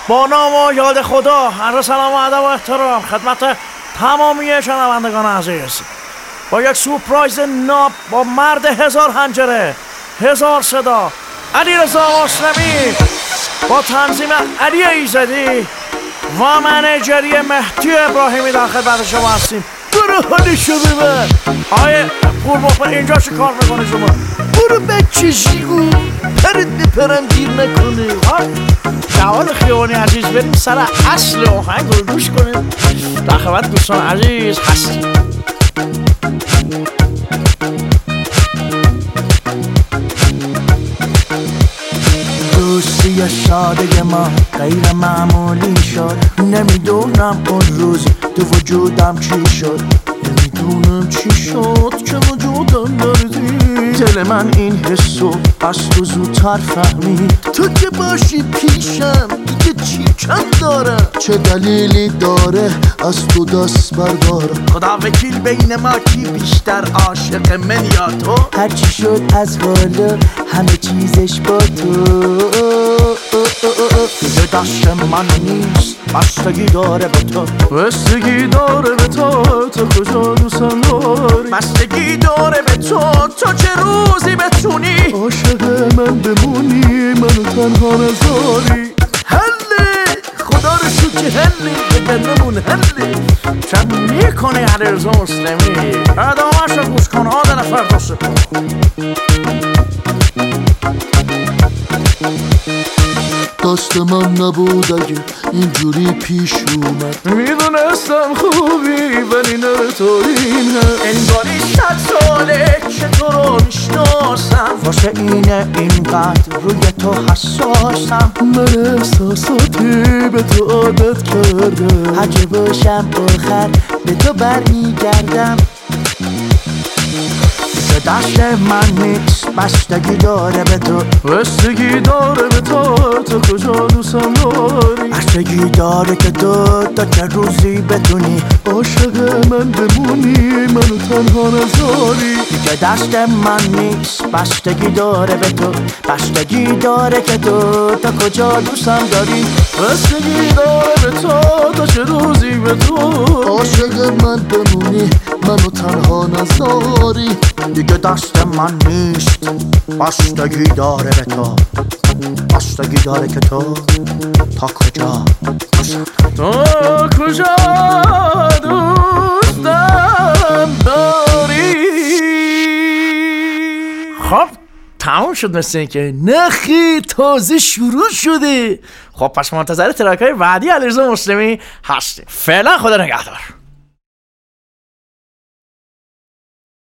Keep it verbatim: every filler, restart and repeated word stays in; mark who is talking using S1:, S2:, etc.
S1: با نام و یاد خدا عرض سلام و ادب و احترام خدمت تمامی شنوندگان عزیز. با یک سورپرایز ناب با مرد هزار حنجره، هزار صدا، علیرضا مسلمی با تنظیم علی ایزدی و منیجری مهدی ابراهیمی در خدمت شما هستیم. برو حالی شو ببر آیه پور بخور اینجا چه کار میکنه شما؟
S2: برو بچه جیگو پرت بپرم گیر نکنه.
S1: جواد خیابانی عزیز بریم سر اصل آهنگ رو گوش کنیم. در خدمت دوستان عزیز هستیم.
S2: دوستی ساده ما غیر معمولی شد. نمیدونم اون روز تو وجودم چی شد، نمیدونم چی شد که وجودم دردی. دل من این حسو از تو زودتر فهمید. تو که باشی پیشم دیگه چی کم دارم، چه دلیلی داره از تو دست بردارم.
S1: خدا وکیل بین ما کی بیشتر عاشق من یا تو؟
S2: هرچی شد از حالا همه چیزش با تو. دیگه دست من نیست، بستگی داره به تو.
S1: بستگی داره به تو، تو کجا دوستم داری؟ بستگی داره به تو، تو چه روزی بتونی
S2: عاشق من بمونی، منو تنها نذاری.
S1: هله خدا رو شو که هله بگنمون هله چند میکنه علیرضا مسلمی. ادامهش رو گوش کن آدن فرداست کن.
S2: دست من نبود اگه اینجوری پیش اومد.
S1: میدونستم خوبی ولی نمیتونیم. انگاری صد ساله که تو رو میشناسم،
S2: واسه اینه اینقدر روی تو حساسم. من احساساتی به تو عادت کردم، هرچه باشم آخر به تو برمیگردم. دست من نیست، بستگی داره به تو.
S1: بستگی داره به تو، تو کجا دوستم داری؟
S2: بستگی داره که تو تا چه روزی بتونی
S1: عاشق من بمونی، منو تنها نذاری.
S2: دیگه دست من نیست، بستگی داره به تو. بستگی داره که تو تا کجا دوستم داری.
S1: بستگی داره به تو، تا چه روزی به تو
S2: عاشق من بمونی، منو تنها نذاری. دیگه دست من نیست، بستگی داره به تو. بستگی داره که تو تا کجا دوستم
S1: تا کجا دوستم داری. خب تموم شد مثل این که نخی تازه شروع شده. خب پس منتظر ترک های بعدی علیرضا مسلمی هستیم. فعلا خدا نگهدار.